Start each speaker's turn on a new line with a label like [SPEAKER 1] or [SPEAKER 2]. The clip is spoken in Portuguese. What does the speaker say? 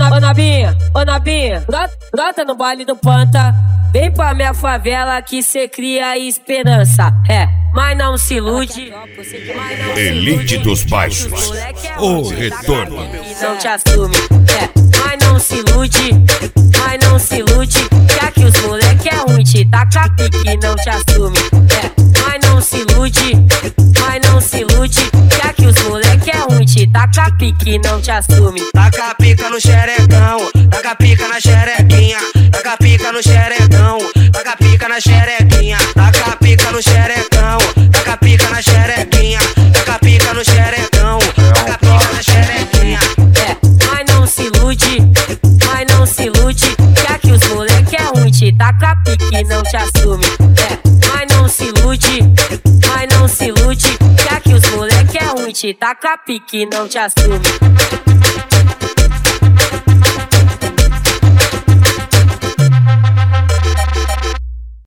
[SPEAKER 1] Ô nobinha, brota no baile do Panta. Vem pra minha favela que cê cria esperança. Mas não se ilude.
[SPEAKER 2] Elite dos baixos, o retorno.
[SPEAKER 1] E não te assume. Mas não se ilude. Que aqui os moleque é ruim, te taca pique, não te assume. Mas não se ilude. Que aqui os moleque é ruim, te taca pique, não te assume.
[SPEAKER 3] Taca pica no xerecão, taca pica na xerequinha, taca pica no xerecão, taca pica na xerequinha, taca pica no xerecão, taca pica na xerequinha, taca pica no xerecão, taca pica na xerequinha.
[SPEAKER 1] Mas não se ilude, que aqui os moleque é ruim, te taca pique, não te assume. Mas não se ilude, que aqui os moleque é ruim, te taca pique, não te assume.